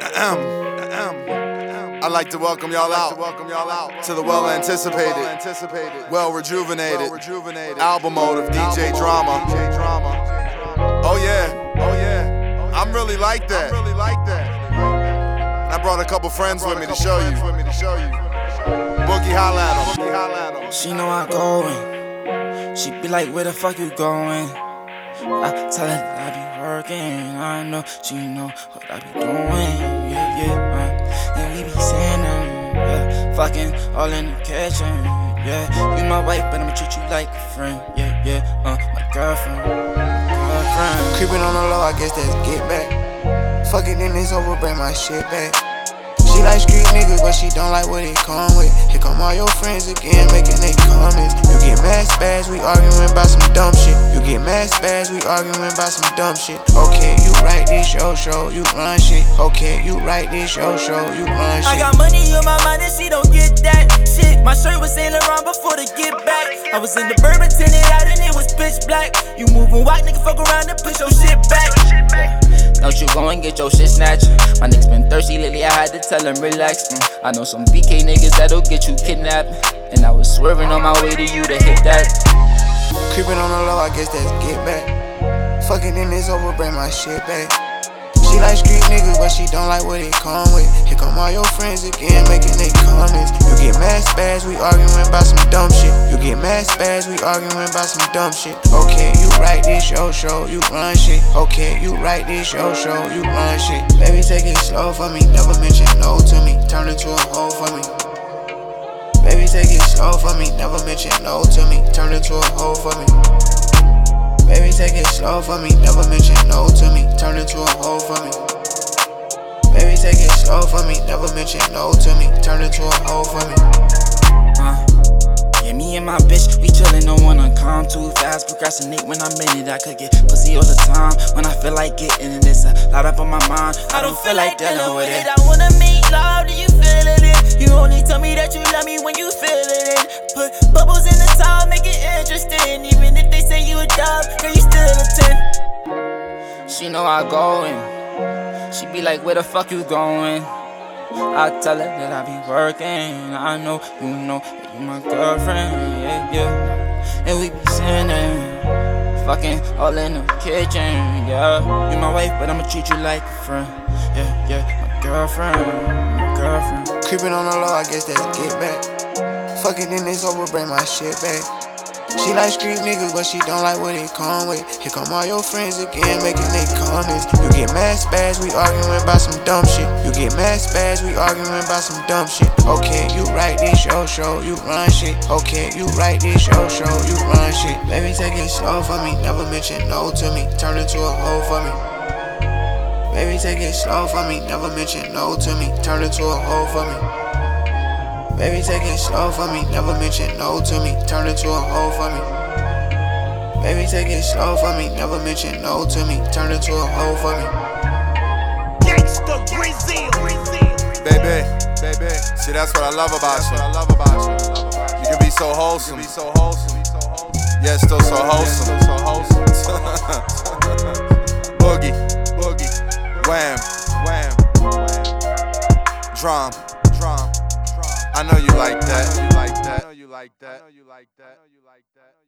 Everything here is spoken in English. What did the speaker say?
I'd like to welcome y'all out to the well-anticipated, well-rejuvenated album mode of DJ Drama. Oh yeah, I'm really like that. I brought a couple friends with me to show you. Boogie, holla at 'em. She know I going. She be like, where the fuck you going? I tell her that I be working. I know she know what I be doing. And we be saying fucking all in the kitchen. You my wife, but I'ma treat you like a friend. My girlfriend. Creeping on the low, I guess that's get back. Fuck it, then it's over, bring my shit back. She like street niggas, but she don't like what it come with. Here come all your friends again, making they comments. You get mad spaz, we arguing about some dumb shit. You get mad spaz, we arguing about some dumb shit. Okay, you write this show, you run shit. Okay, you write this show, you run shit. I got money on my mind and she don't get that shit. My shirt was Saint Laurent before the get back. I was in the Bourbon tinted out and it was pitch black. You moving white, nigga, fuck around and push your shit back. Don't you go and get your shit snatched. My niggas been thirsty lately, I had to tell them relax. I know some BK niggas that'll get you kidnapped. And I was swerving on my way to you to hit that. Creeping on the low, I guess that's get back. Fuck it, then it's over, bring my shit back. She like street niggas, but she don't like what it come with. Here come all your friends again, making they comments. You get mad spaz, we arguing about some dumb shit. You get mad spaz, we arguing about some dumb shit. Okay, you write this show, you run shit. Okay, you write this show, you run shit. Baby, take it slow for me, never mention no to me. Turn into a hoe for me. Baby, take it slow for me, never mention no to me. Turn into a hoe for me. Baby, take it slow for me, never mention no to me. Turn into a hoe for me. Baby, take it slow for me, never mention no to me. Turn into a hoe for me. Yeah, me and my bitch, we chillin', don't wanna come too fast. Procrastinate when I'm in it, I could get pussy all the time. When I feel like getting it, it's a lot up on my mind. I don't feel like dealing with it. I wanna make love, do you feelin' it? You only tell me that you love me when you feelin' it. Put bubbles in the towel, make it interesting. Even if they say you a dub, girl, you still a 10. She know I going. She be like, where the fuck you going? I tell her that I be working. I know you know that you my girlfriend. And we be sinning, fucking all in the kitchen. You my wife, but I'ma treat you like a friend. My girlfriend. Creeping on the low, I guess that's get back. Fuck it, then it's over, bring my shit back. She like street niggas, but she don't like what it come with. Here come all your friends again, making they comments. You get mad spaz, we arguing about some dumb shit. You get mad spaz, we arguing about some dumb shit. Okay, you write this show, you run shit. Okay, you write this show, you run shit. Baby, take it slow for me, never mention no to me. Turn into a hoe for me. Baby, take it slow for me, never mention no to me. Turn into a hoe for me. Baby, take it slow for me, never mention no to me. Turn into a hoe for me. Baby, take it slow for me, never mention no to me. Turn into a hoe for me. Gangsta Brazil. Baby, see that's what I love about you. You can be so wholesome. Yeah, still so wholesome. Boogie, wham, drum. I know you like that.